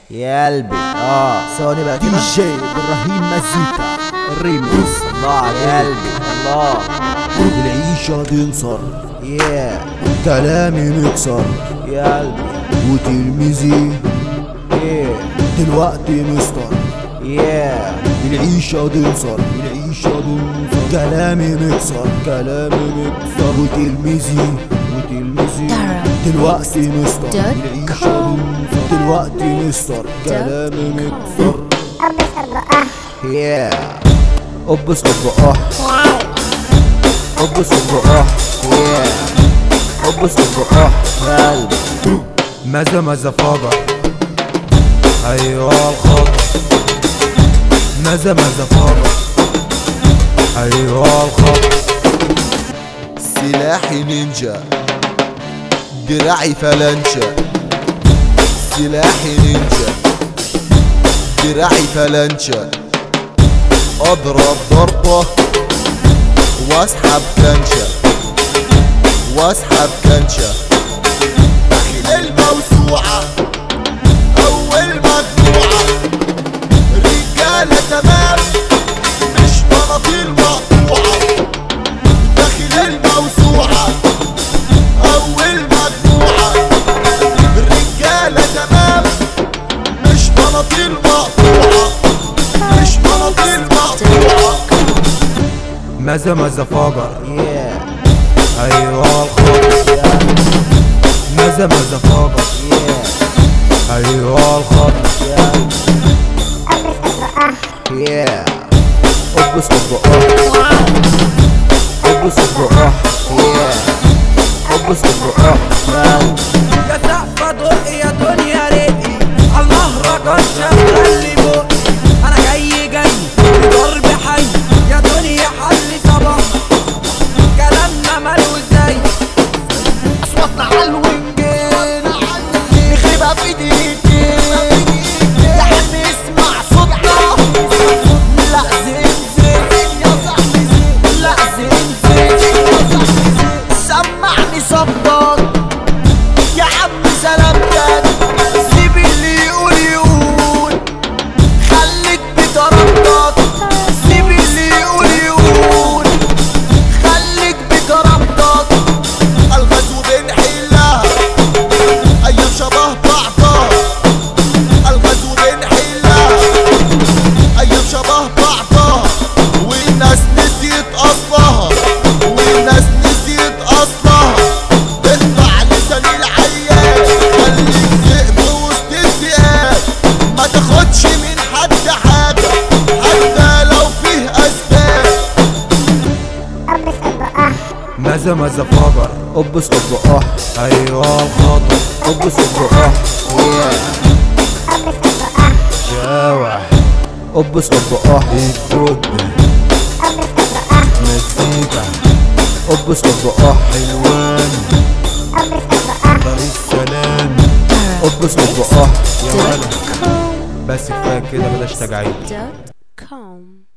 يا قلبي ثواني بقى كده. دي جي ابراهيم مزيكا الريمكس. الله عليك يا قلبي الله. العيشة تنصر يا كلامي مكسر يا قلبي وتلميذي ايه دلوقتي مستر. يا العيشة تنصر العيشة تنصر كلامي مكسر وتلميذي دلوقتي مستر. العيشة تنصر دلوقتي مستر كلامي مكسر. يا ابس ابقى ابس ابقى يا ابس ابقى يا قلبي. ماذا فجر ايوه الخطر. ماذا فجر ايوه الخطر. سلاحي نينجا دراعي فلانشا. سلاحي نينجا دراعي فلانشا. اضرب ضربة واسحب كنشة داخل الموسوعة اول مجموعة. رجالة تمام مش بناطيل مقطوعة. داخل الموسوعة اول مجموعة. رجالة تمام مش بناطيل مقطوعة. ماذا فجر يا ايوه الخطر. ماذا فجر يا ايوه الخطر. يا ابس ابقى ابس ابقى يا ابس ابقى يا سقفة دق يا دنيا رقي عالمهرجان شغال لي بقي. انا جاي بضرب حي يا دنيا حل صباح. كلامنا ماله ازاي اصواتنا عالونجين نخربها في دقيقتين. يا عم اسمع صوتنا لا زين يا صاحبي لا زين يا صاحبي. سمعني صبك يا عم سلامتك. سيب اللي يقول خليك بكرامتك. سيب اللي يقول خليك بكرامتك. الغزو بنحلها ايام شبه بعضها. الغزو بنحلها ايام شبه بعضها. والناس نسيت اصلها اطلع لسان العيال. خليك ذئب وسط الذئاب. ما تاخدش من حد حاجة حتى لو فيه اسباب. ماذا فجر ابس ابقى ايوه الخطر. ابس ابقى يا شاوح ابس ابقى الدب مزيكا ابس ابقى حلوان دار السلام. ابس ابقى يا ولد بس كفايه كده بلاش تجاعيد. .com